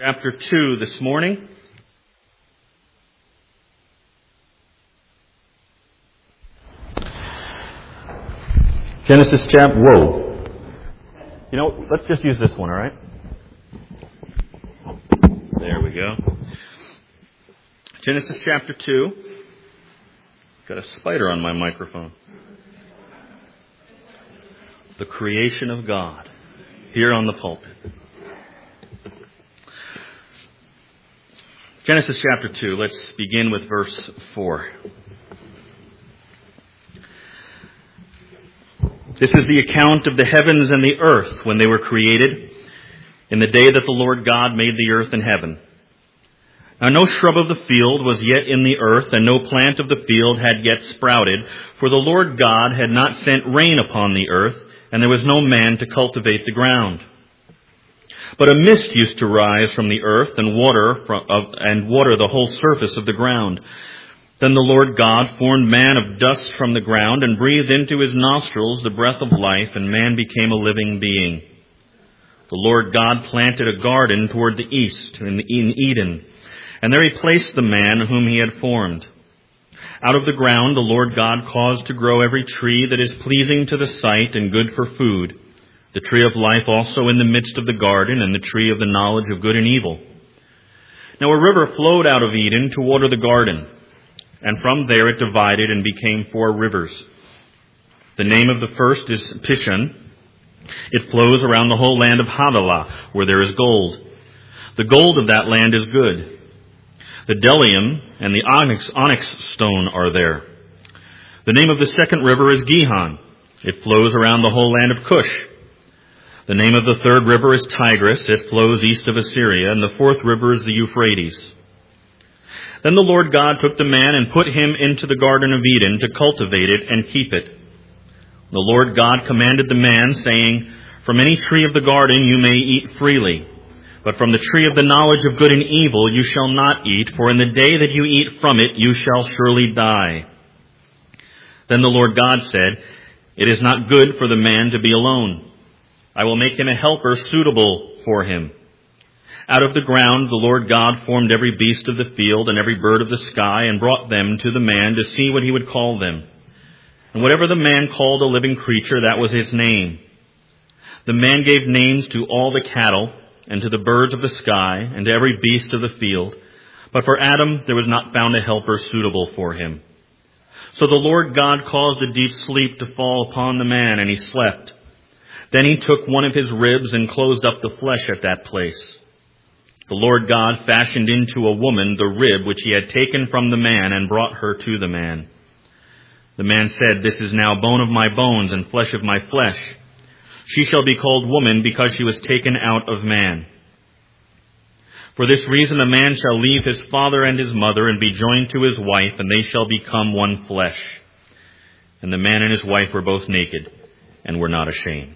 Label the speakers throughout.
Speaker 1: Chapter 2 this morning. Genesis chapter... Whoa. You know, let's just use this one, all right? There we go. Genesis chapter 2. Got a spider on my microphone. The creation of God here on the pulpit. Genesis chapter 2, let's begin with verse 4. This is the account of the heavens and the earth when they were created, in the day that the Lord God made the earth and heaven. Now no shrub of the field was yet in the earth, and no plant of the field had yet sprouted, for the Lord God had not sent rain upon the earth, and there was no man to cultivate the ground. But a mist used to rise from the earth and water the whole surface of the ground. Then the Lord God formed man of dust from the ground and breathed into his nostrils the breath of life, and man became a living being. The Lord God planted a garden toward the east in Eden, and there he placed the man whom he had formed. Out of the ground the Lord God caused to grow every tree that is pleasing to the sight and good for food, the tree of life also in the midst of the garden, and the tree of the knowledge of good and evil. Now a river flowed out of Eden to water the garden, and from there it divided and became 4 rivers. The name of the first is Pishon. It flows around the whole land of Havilah, where there is gold. The gold of that land is good. The bdellium and the onyx stone are there. The name of the second river is Gihon. It flows around the whole land of Cush. The name of the third river is Tigris. It flows east of Assyria, and the 4th river is the Euphrates. Then the Lord God took the man and put him into the Garden of Eden to cultivate it and keep it. The Lord God commanded the man, saying, "From any tree of the garden you may eat freely, but from the tree of the knowledge of good and evil you shall not eat, for in the day that you eat from it you shall surely die." Then the Lord God said, "It is not good for the man to be alone. I will make him a helper suitable for him." Out of the ground the Lord God formed every beast of the field and every bird of the sky, and brought them to the man to see what he would call them. And whatever the man called a living creature, that was his name. The man gave names to all the cattle, and to the birds of the sky, and to every beast of the field. But for Adam there was not found a helper suitable for him. So the Lord God caused a deep sleep to fall upon the man, and he slept. Then he took one of his ribs and closed up the flesh at that place. The Lord God fashioned into a woman the rib which he had taken from the man, and brought her to the man. The man said, "This is now bone of my bones and flesh of my flesh. She shall be called woman, because she was taken out of man. For this reason a man shall leave his father and his mother and be joined to his wife, and they shall become one flesh." And the man and his wife were both naked and were not ashamed.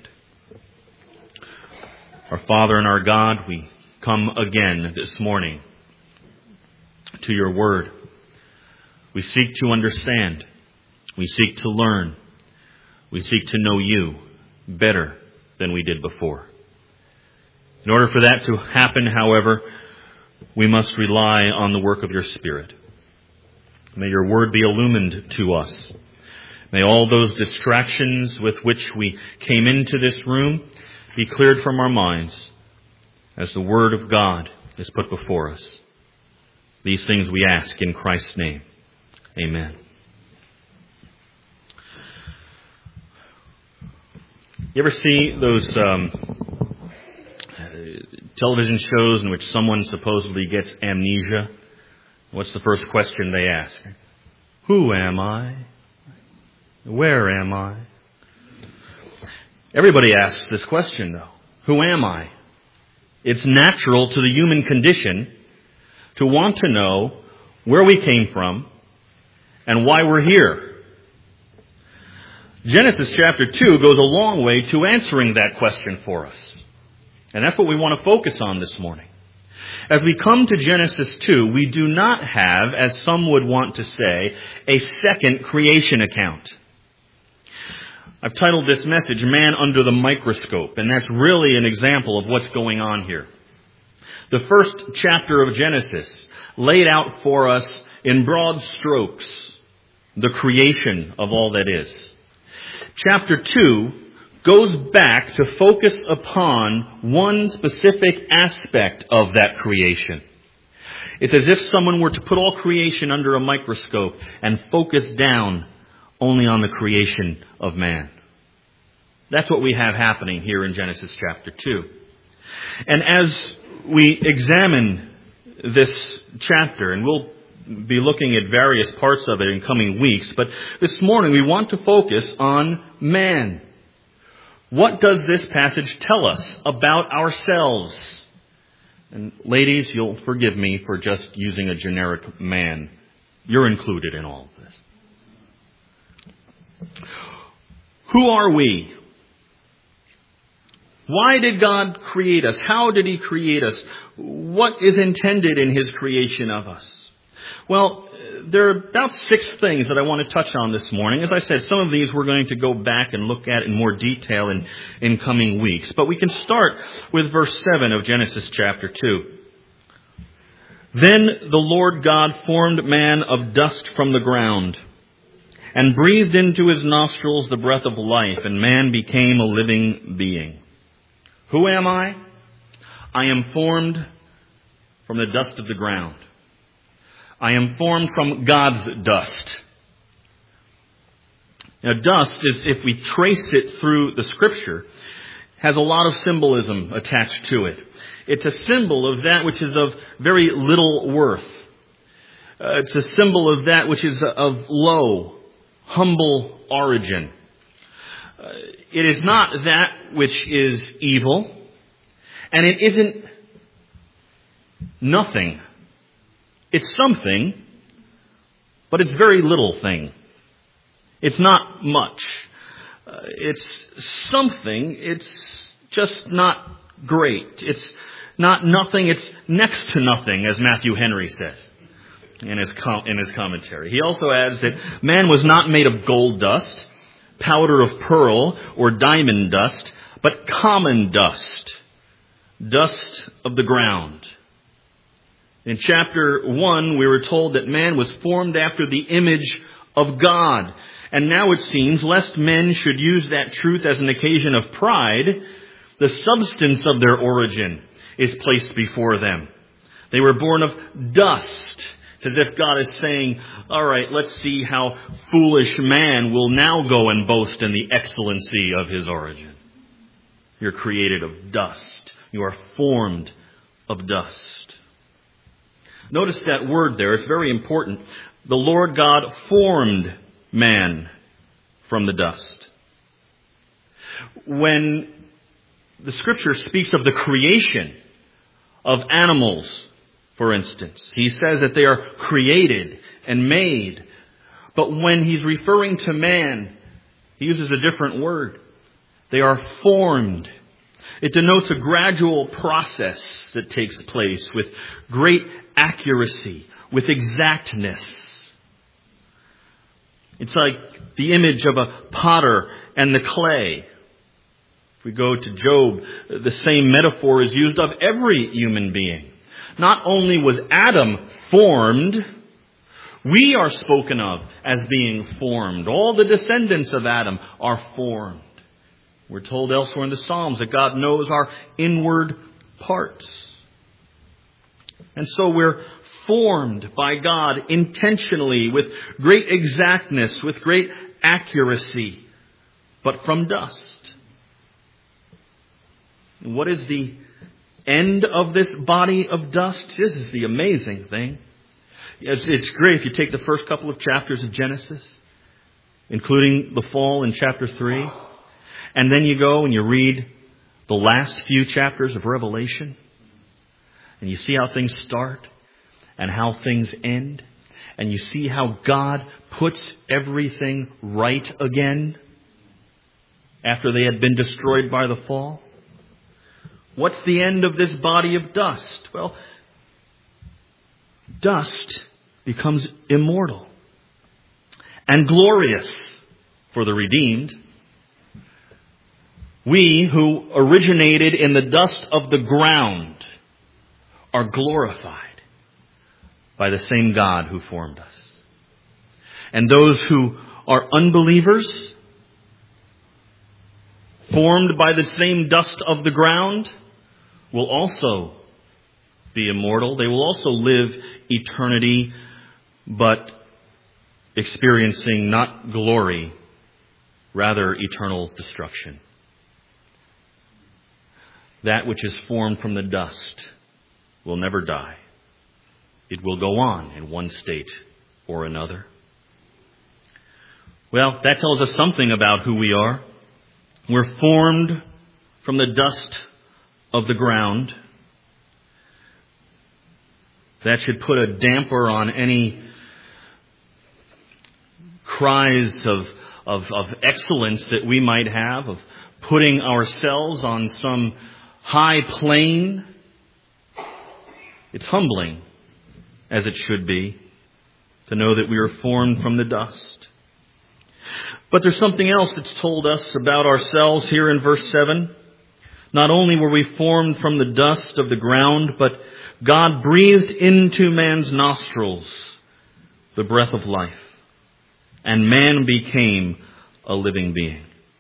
Speaker 1: Our Father and our God, we come again this morning to your word. We seek to understand. We seek to learn. We seek to know you better than we did before. In order for that to happen, however, we must rely on the work of your Spirit. May your word be illumined to us. May all those distractions with which we came into this room be cleared from our minds as the word of God is put before us. These things we ask in Christ's name. Amen. You ever see those television shows in which someone supposedly gets amnesia? What's the first question they ask? Who am I? Where am I? Everybody asks this question, though. Who am I? It's natural to the human condition to want to know where we came from and why we're here. Genesis chapter 2 goes a long way to answering that question for us. And that's what we want to focus on this morning. As we come to Genesis 2, we do not have, as some would want to say, a second creation account. I've titled this message, Man Under the Microscope, and that's really an example of what's going on here. The first chapter of Genesis laid out for us in broad strokes the creation of all that is. Chapter 2 goes back to focus upon one specific aspect of that creation. It's as if someone were to put all creation under a microscope and focus down only on the creation of man. That's what we have happening here in Genesis chapter 2. And as we examine this chapter, and we'll be looking at various parts of it in coming weeks, but this morning we want to focus on man. What does this passage tell us about ourselves? And ladies, you'll forgive me for just using a generic man. You're included in all of this. Who are we? Why did God create us? How did He create us? What is intended in His creation of us? Well, there are about 6 things that I want to touch on this morning. As I said, some of these we're going to go back and look at in more detail in coming weeks. But we can start with verse 7 of Genesis chapter 2. Then the Lord God formed man of dust from the ground and breathed into his nostrils the breath of life, and man became a living being. Who am I? I am formed from the dust of the ground. I am formed from God's dust. Now, dust is, if we trace it through the Scripture, has a lot of symbolism attached to it. It's a symbol of that which is of very little worth. It's a symbol of that which is of low, humble origin. It is not that which is evil, and it isn't nothing. It's something, but it's very little thing. It's not much. It's something. It's just not great. It's not nothing. It's next to nothing, as Matthew Henry says in his commentary. He also adds that man was not made of gold dust, powder of pearl, or diamond dust, but common dust, dust of the ground. In chapter 1, we were told that man was formed after the image of God. And now it seems, lest men should use that truth as an occasion of pride, the substance of their origin is placed before them. They were born of dust. It's as if God is saying, all right, let's see how foolish man will now go and boast in the excellency of his origin. You're created of dust. You are formed of dust. Notice that word there. It's very important. The Lord God formed man from the dust. When the Scripture speaks of the creation of animals, for instance, He says that they are created and made. But when He's referring to man, He uses a different word. They are formed. It denotes a gradual process that takes place with great accuracy, with exactness. It's like the image of a potter and the clay. If we go to Job, the same metaphor is used of every human being. Not only was Adam formed, we are spoken of as being formed. All the descendants of Adam are formed. We're told elsewhere in the Psalms that God knows our inward parts. And so we're formed by God intentionally with great exactness, with great accuracy, but from dust. And what is the end of this body of dust? This is the amazing thing. It's great if you take the first couple of chapters of Genesis, including the fall in chapter 3, and then you go and you read the last few chapters of Revelation, and you see how things start and how things end, and you see how God puts everything right again after they had been destroyed by the fall. What's the end of this body of dust? Well, dust becomes immortal and glorious for the redeemed. We who originated in the dust of the ground are glorified by the same God who formed us. And those who are unbelievers, formed by the same dust of the ground, will also be immortal. They will also live eternity, but experiencing not glory, rather eternal destruction. That which is formed from the dust will never die. It will go on in one state or another. Well, that tells us something about who we are. We're formed from the dust of the ground. That should put a damper on any cries of excellence that we might have, of putting ourselves on some high plane. It's humbling, as it should be, to know that we are formed from the dust. But there's something else that's told us about ourselves here in verse 7. Not only were we formed from the dust of the ground, but God breathed into man's nostrils the breath of life, and man became a living being.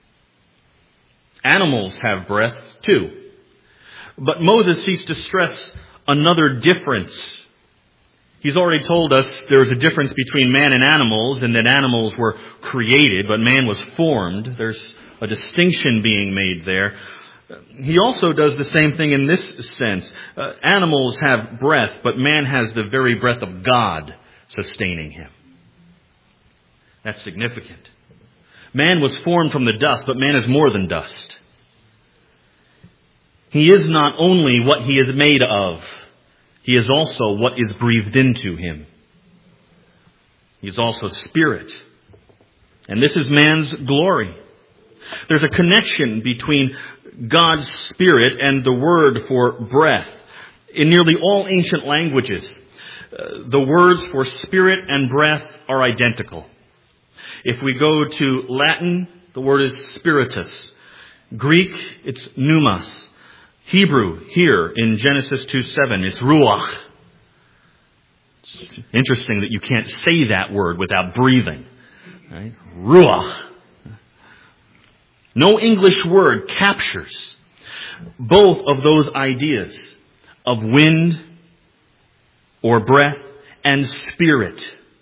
Speaker 1: Animals have breath too. But Moses seeks to stress another difference. He's already told us there is a difference between man and animals, and that animals were created, but man was formed. There's a distinction being made there. He also does the same thing in this sense. Animals have breath, but man has the very breath of God sustaining him. That's significant. Man was formed from the dust, but man is more than dust. He is not only what he is made of, he is also what is breathed into him. He is also spirit. And this is man's glory. There's a connection between God's spirit and the word for breath. In nearly all ancient languages, the words for spirit and breath are identical. If we go to Latin, the word is spiritus. Greek, it's pneumos. Hebrew, here in Genesis 2:7, it's ruach. It's interesting that you can't say that word without breathing. Right? Ruach. No English word captures both of those ideas of wind or breath and spirit.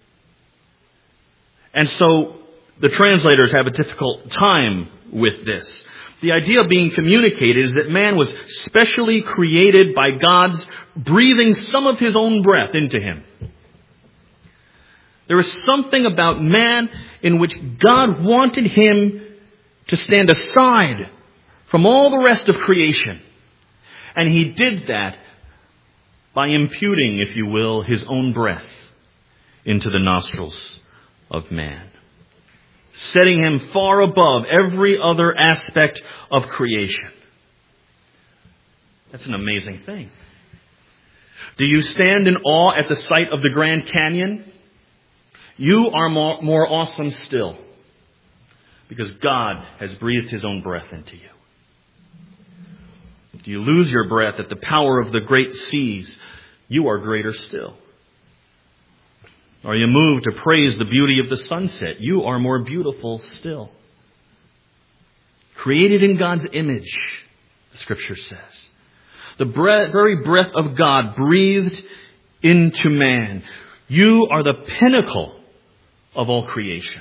Speaker 1: And so the translators have a difficult time with this. The idea being communicated is that man was specially created by God's breathing some of his own breath into him. There is something about man in which God wanted him to stand aside from all the rest of creation. And he did that by imputing, if you will, his own breath into the nostrils of man, setting him far above every other aspect of creation. That's an amazing thing. Do you stand in awe at the sight of the Grand Canyon? You are more awesome still, because God has breathed his own breath into you. Do you lose your breath at the power of the great seas? You are greater still. Are you moved to praise the beauty of the sunset? You are more beautiful still. Created in God's image, the Scripture says. The very breath of God breathed into man. You are the pinnacle of all creation.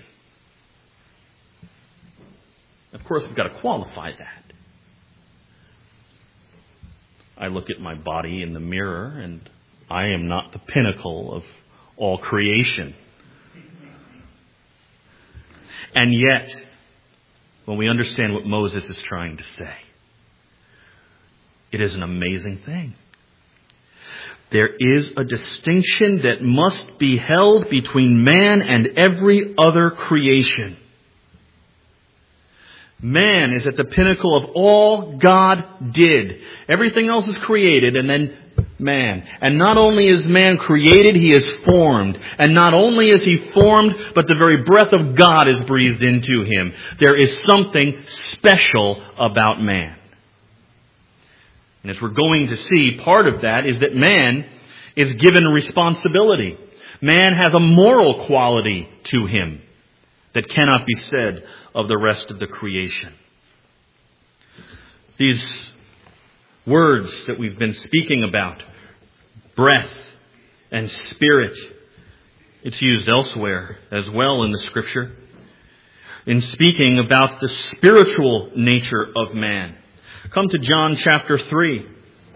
Speaker 1: Of course, we've got to qualify that. I look at my body in the mirror, and I am not the pinnacle of all creation. And yet, when we understand what Moses is trying to say, it is an amazing thing. There is a distinction that must be held between man and every other creation. Man is at the pinnacle of all God did. Everything else is created, and then man. And not only is man created, he is formed. And not only is he formed, but the very breath of God is breathed into him. There is something special about man. And as we're going to see, part of that is that man is given responsibility. Man has a moral quality to him that cannot be said of the rest of the creation. These words that we've been speaking about, breath and spirit, it's used elsewhere as well in the Scripture, in speaking about the spiritual nature of man. Come to John chapter 3.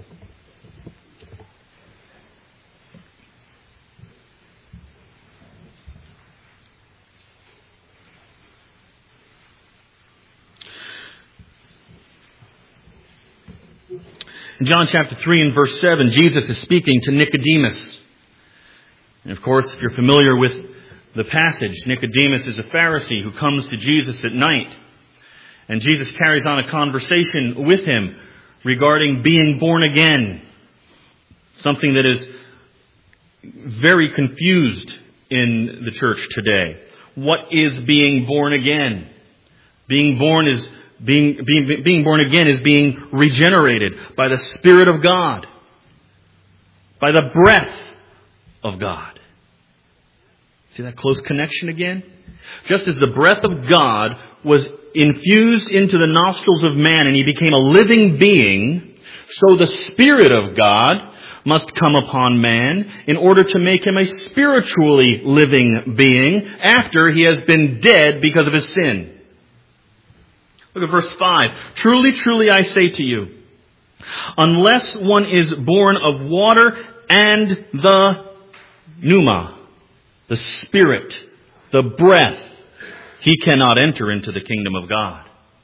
Speaker 1: In John chapter 3 and verse 7, Jesus is speaking to Nicodemus. And of course, if you're familiar with the passage, Nicodemus is a Pharisee who comes to Jesus at night. And Jesus carries on a conversation with him regarding being born again. Something that is very confused in the church today. What is being born again? Being born again is being regenerated by the Spirit of God, by the breath of God. See that close connection again? Just as the breath of God was infused into the nostrils of man and he became a living being, so the Spirit of God must come upon man in order to make him a spiritually living being after he has been dead because of his sin. Look at verse 5. Truly, truly, I say to you, unless one is born of water and the pneuma, the Spirit, the breath, he cannot enter into the kingdom of God.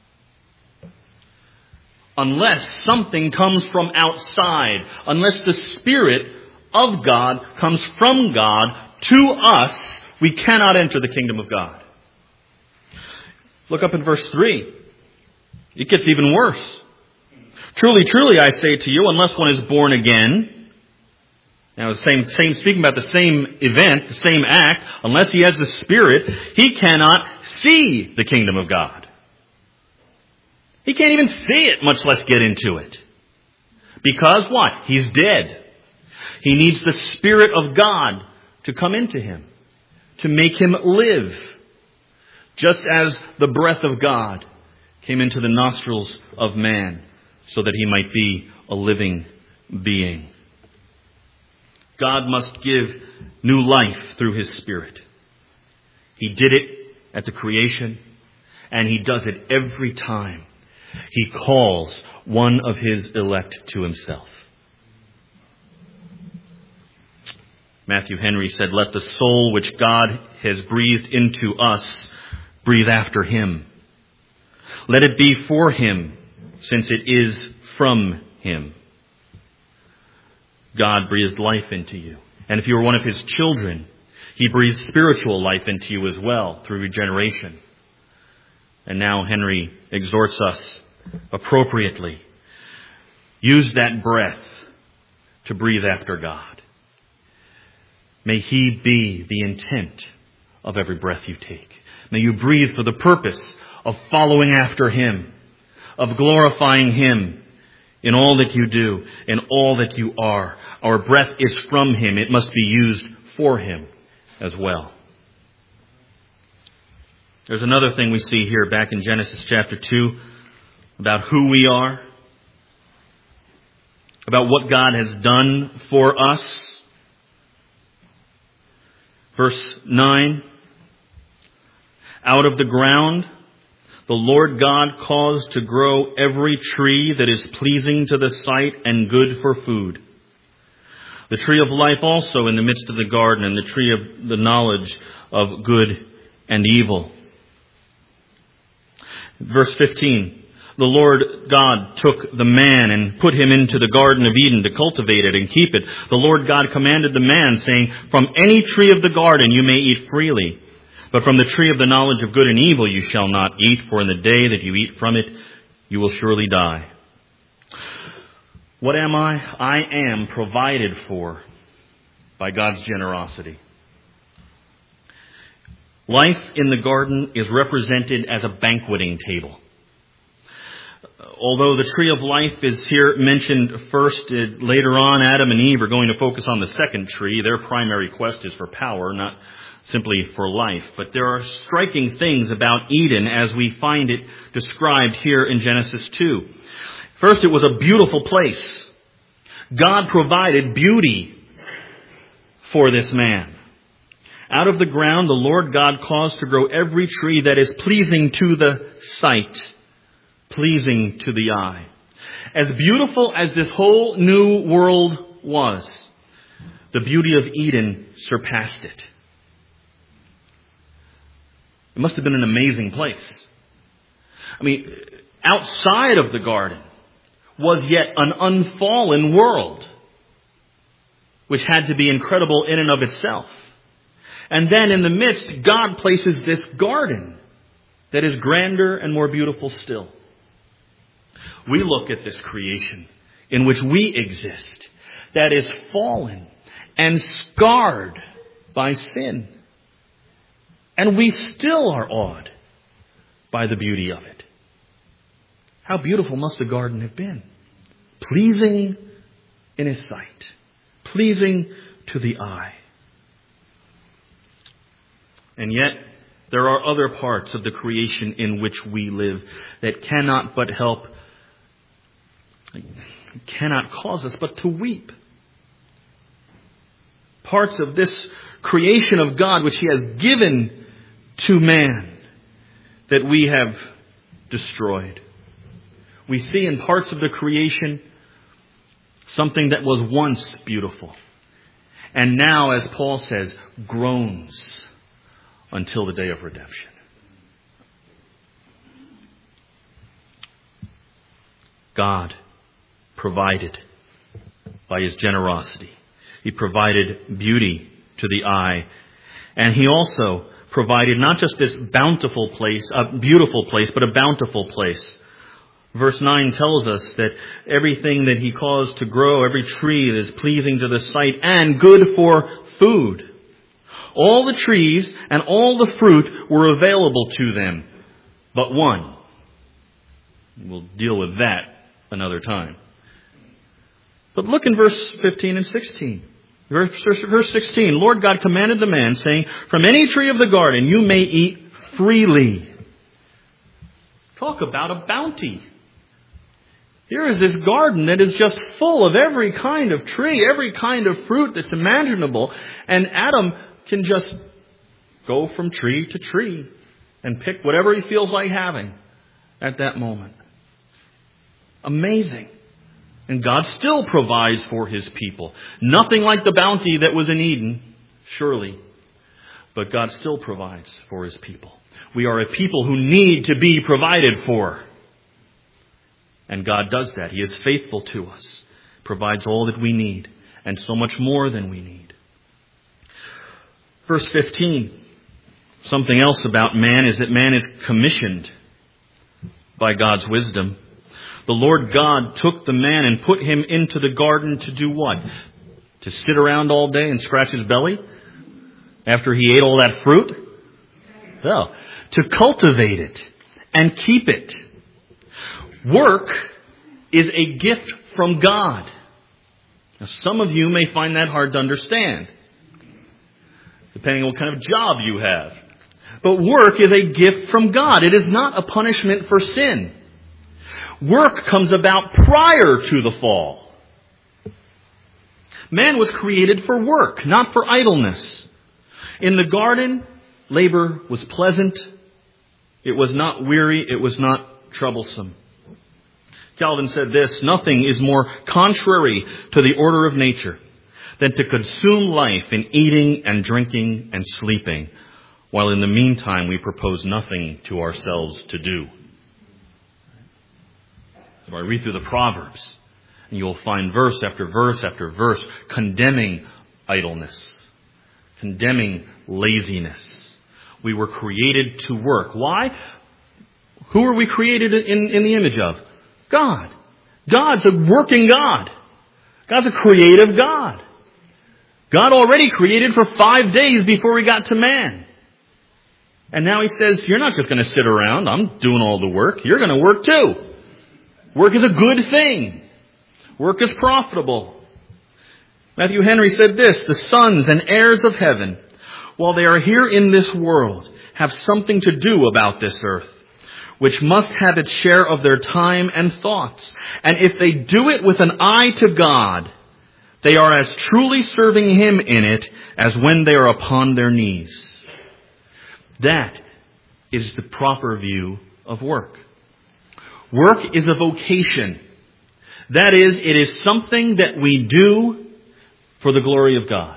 Speaker 1: Unless something comes from outside, unless the Spirit of God comes from God to us, we cannot enter the kingdom of God. Look up in verse 3. It gets even worse. Truly, truly, I say to you, unless one is born again. Now, speaking about the same event, the same act, unless he has the Spirit, he cannot see the kingdom of God. He can't even see it, much less get into it. Because what? He's dead. He needs the Spirit of God to come into him, to make him live. Just as the breath of God came into the nostrils of man so that he might be a living being. God must give new life through His Spirit. He did it at the creation, and He does it every time He calls one of His elect to Himself. Matthew Henry said, "Let the soul which God has breathed into us breathe after Him. Let it be for Him, since it is from Him." God breathed life into you. And if you were one of His children, He breathed spiritual life into you as well through regeneration. And now Henry exhorts us appropriately. Use that breath to breathe after God. May He be the intent of every breath you take. May you breathe for the purpose of following after Him, of glorifying Him in all that you do, in all that you are. Our breath is from Him. It must be used for Him as well. There's another thing we see here back in Genesis chapter 2 about who we are, about what God has done for us. Verse 9, out of the ground the Lord God caused to grow every tree that is pleasing to the sight and good for food. The tree of life also in the midst of the garden, and the tree of the knowledge of good and evil. Verse 15, the Lord God took the man and put him into the Garden of Eden to cultivate it and keep it. The Lord God commanded the man, saying, "From any tree of the garden you may eat freely, but from the tree of the knowledge of good and evil you shall not eat, for in the day that you eat from it, you will surely die." What am I? I am provided for by God's generosity. Life in the garden is represented as a banqueting table. Although the tree of life is here mentioned first, later on Adam and Eve are going to focus on the second tree. Their primary quest is for power, not simply for life. But there are striking things about Eden as we find it described here in Genesis 2. First, it was a beautiful place. God provided beauty for this man. Out of the ground, the Lord God caused to grow every tree that is pleasing to the sight, pleasing to the eye. As beautiful as this whole new world was, the beauty of Eden surpassed it. It must have been an amazing place. I mean, outside of the garden was yet an unfallen world, which had to be incredible in and of itself. And then in the midst, God places this garden that is grander and more beautiful still. We look at this creation in which we exist, that is fallen and scarred by sin. And we still are awed by the beauty of it. How beautiful must the garden have been? Pleasing in His sight. Pleasing to the eye. And yet, there are other parts of the creation in which we live that cannot cause us but to weep. Parts of this creation of God which He has given to man that we have destroyed. We see in parts of the creation something that was once beautiful, and now, as Paul says, groans until the day of redemption. God provided by His generosity. He provided beauty to the eye, and He also provided not just this bountiful place, a beautiful place, but a bountiful place. Verse 9 tells us that everything that He caused to grow, every tree that is pleasing to the sight and good for food. All the trees and all the fruit were available to them, but one. We'll deal with that another time. But look in verse 15 and 16. Verse 16, Lord God commanded the man, saying, from any tree of the garden you may eat freely. Talk about a bounty. Here is this garden that is just full of every kind of tree, every kind of fruit that's imaginable. And Adam can just go from tree to tree and pick whatever he feels like having at that moment. Amazing. And God still provides for His people. Nothing like the bounty that was in Eden, surely. But God still provides for His people. We are a people who need to be provided for. And God does that. He is faithful to us. Provides all that we need. And so much more than we need. Verse 15. Something else about man is that man is commissioned by God's wisdom. The Lord God took the man and put him into the garden to do what? To sit around all day and scratch his belly after he ate all that fruit? No. To cultivate it and keep it. Work is a gift from God. Now, some of you may find that hard to understand, depending on what kind of job you have. But work is a gift from God. It is not a punishment for sin. Work comes about prior to the fall. Man was created for work, not for idleness. In the garden, labor was pleasant. It was not weary. It was not troublesome. Calvin said this, nothing is more contrary to the order of nature than to consume life in eating and drinking and sleeping, while in the meantime we propose nothing to ourselves to do. So I read through the Proverbs, and you'll find verse after verse after verse condemning idleness, condemning laziness. We were created to work. Why? Who are we created in the image of? God. God's a working God. God's a creative God. God already created for 5 days before He got to man. And now He says, you're not just going to sit around. I'm doing all the work. You're going to work too. Work is a good thing. Work is profitable. Matthew Henry said this, the sons and heirs of heaven, while they are here in this world, have something to do about this earth, which must have its share of their time and thoughts. And if they do it with an eye to God, they are as truly serving Him in it as when they are upon their knees. That is the proper view of work. Work is a vocation. That is, it is something that we do for the glory of God.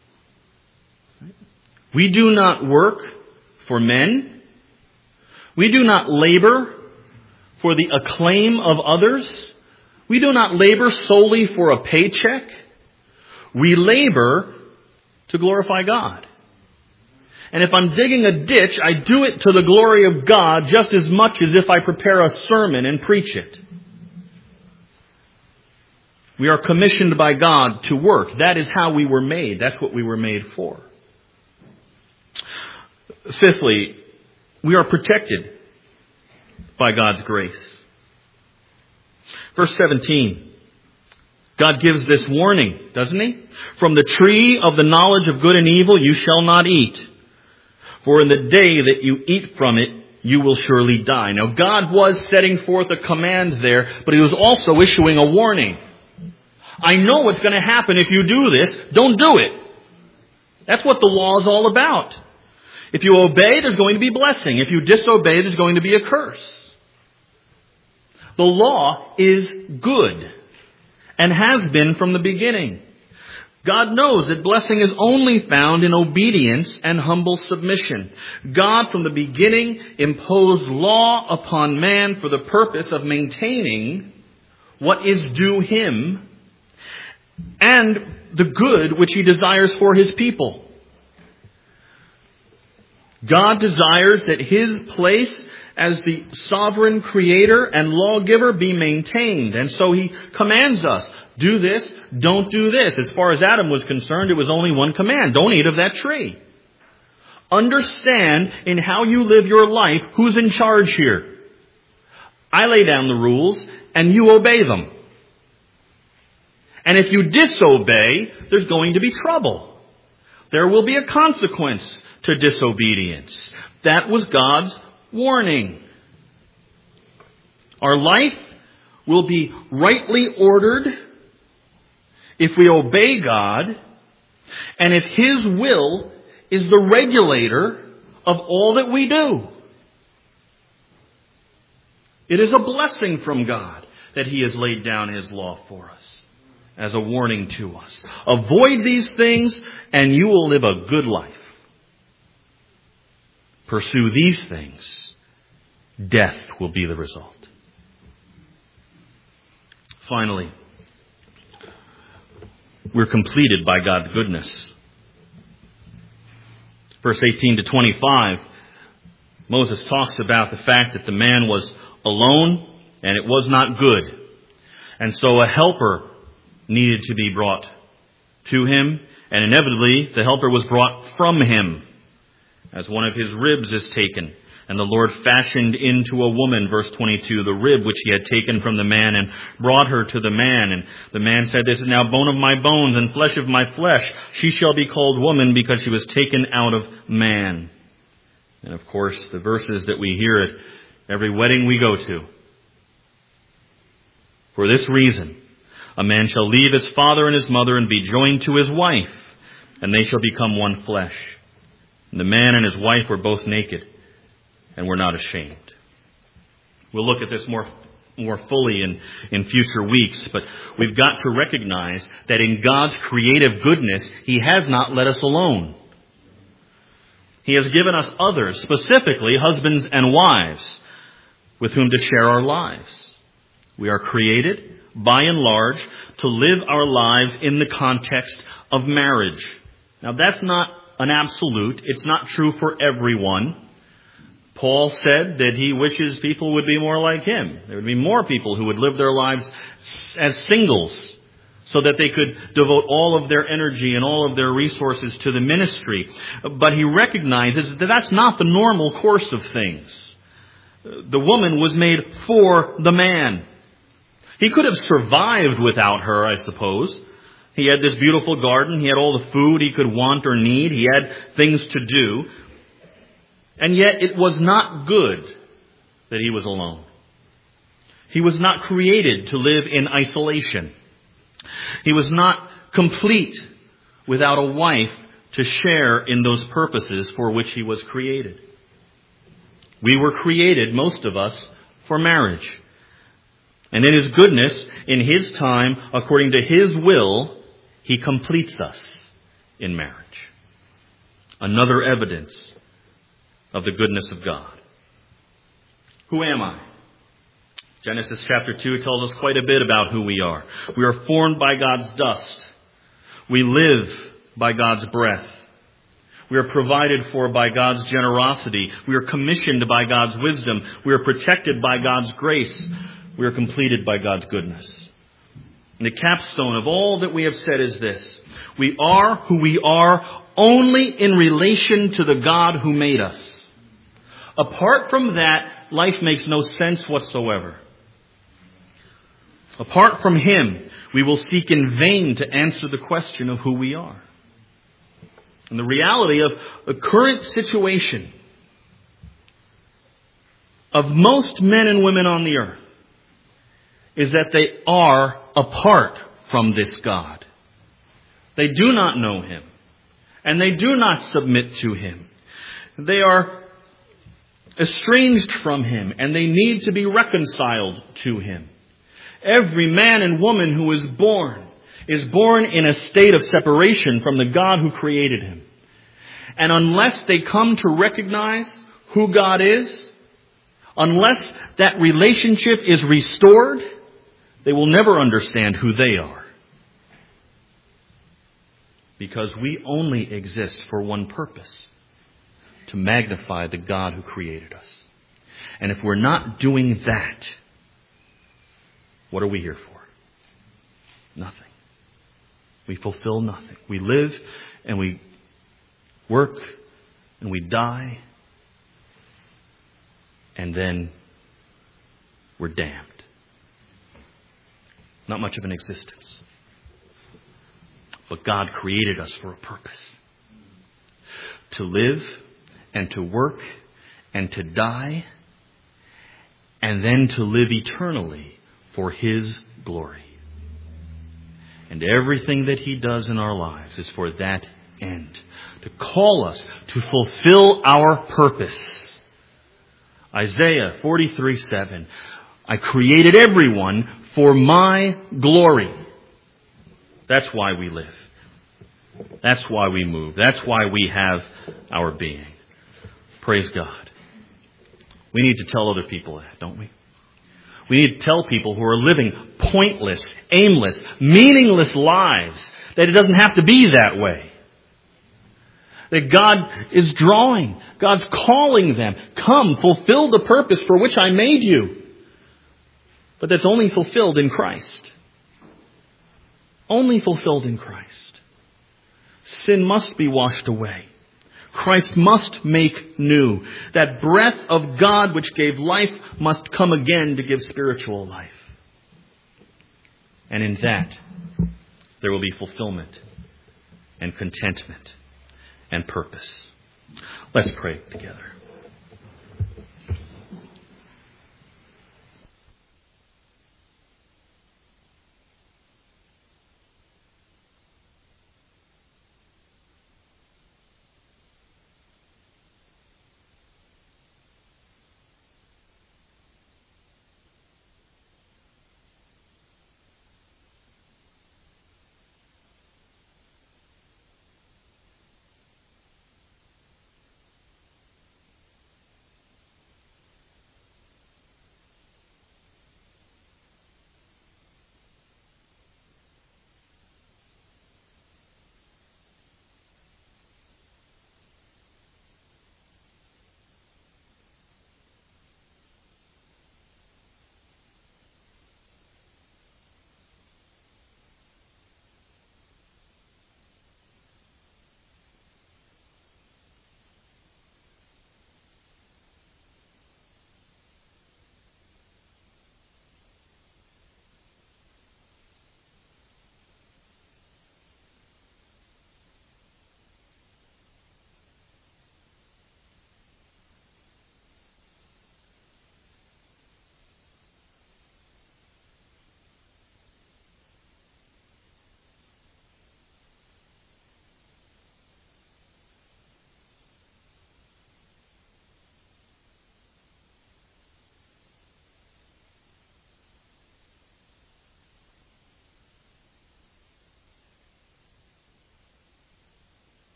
Speaker 1: We do not work for men. We do not labor for the acclaim of others. We do not labor solely for a paycheck. We labor to glorify God. And if I'm digging a ditch, I do it to the glory of God just as much as if I prepare a sermon and preach it. We are commissioned by God to work. That is how we were made. That's what we were made for. Fifthly, we are protected by God's grace. Verse 17. God gives this warning, doesn't He? From the tree of the knowledge of good and evil you shall not eat. For in the day that you eat from it, you will surely die. Now God was setting forth a command there, but He was also issuing a warning. I know what's going to happen if you do this. Don't do it. That's what the law is all about. If you obey, there's going to be blessing. If you disobey, there's going to be a curse. The law is good and has been from the beginning. God knows that blessing is only found in obedience and humble submission. God from the beginning imposed law upon man for the purpose of maintaining what is due Him and the good which He desires for His people. God desires that His place as the sovereign creator and lawgiver be maintained. And so He commands us, do this, don't do this. As far as Adam was concerned, it was only one command. Don't eat of that tree. Understand in how you live your life who's in charge here. I lay down the rules and you obey them. And if you disobey, there's going to be trouble. There will be a consequence to disobedience. That was God's warning. Our life will be rightly ordered if we obey God and if His will is the regulator of all that we do. It is a blessing from God that He has laid down His law for us as a warning to us. Avoid these things and you will live a good life. Pursue these things, death will be the result. Finally, we're completed by God's goodness. Verse 18 to 25, Moses talks about the fact that the man was alone and it was not good. And so a helper needed to be brought to him, and inevitably the helper was brought from him, as one of his ribs is taken. And the Lord fashioned into a woman, verse 22, the rib which He had taken from the man and brought her to the man. And the man said, this is now bone of my bones and flesh of my flesh. She shall be called woman because she was taken out of man. And of course, the verses that we hear at every wedding we go to. For this reason, a man shall leave his father and his mother and be joined to his wife, and they shall become one flesh. And the man and his wife were both naked and were not ashamed. We'll look at this more fully in future weeks, but we've got to recognize that in God's creative goodness, He has not let us alone. He has given us others, specifically husbands and wives, with whom to share our lives. We are created, by and large, to live our lives in the context of marriage. Now that's not an absolute. It's not true for everyone. Paul said that he wishes people would be more like him. There would be more people who would live their lives as singles so that they could devote all of their energy and all of their resources to the ministry. But he recognizes that that's not the normal course of things. The woman was made for the man. He could have survived without her, I suppose. He had this beautiful garden. He had all the food he could want or need. He had things to do. And yet it was not good that he was alone. He was not created to live in isolation. He was not complete without a wife to share in those purposes for which he was created. We were created, most of us, for marriage. And in His goodness, in His time, according to His will, He completes us in marriage. Another evidence of the goodness of God. Who am I? Genesis chapter 2 tells us quite a bit about who we are. We are formed by God's dust. We live by God's breath. We are provided for by God's generosity. We are commissioned by God's wisdom. We are protected by God's grace. We are completed by God's goodness. And the capstone of all that we have said is this: we are who we are only in relation to the God who made us. Apart from that, life makes no sense whatsoever. Apart from Him, we will seek in vain to answer the question of who we are. And the reality of the current situation of most men and women on the earth is that they are apart from this God. They do not know Him, and they do not submit to Him. They are estranged from Him, and they need to be reconciled to Him. Every man and woman who is born in a state of separation from the God who created him. And unless they come to recognize who God is, unless that relationship is restored, they will never understand who they are. Because we only exist for one purpose: to magnify the God who created us. And if we're not doing that, what are we here for? Nothing. We fulfill nothing. We live and we work and we die, and then we're damned. Not much of an existence. But God created us for a purpose: to live and to work and to die, and then to live eternally for His glory. And everything that He does in our lives is for that end: to call us to fulfill our purpose. Isaiah 43:7. I created everyone for my glory. That's why we live. That's why we move. That's why we have our being. Praise God. We need to tell other people that, don't we? We need to tell people who are living pointless, aimless, meaningless lives that it doesn't have to be that way. That God is drawing. God's calling them. Come, fulfill the purpose for which I made you. But that's only fulfilled in Christ. Only fulfilled in Christ. Sin must be washed away. Christ must make new. That breath of God which gave life must come again to give spiritual life. And in that, there will be fulfillment and contentment and purpose. Let's pray together.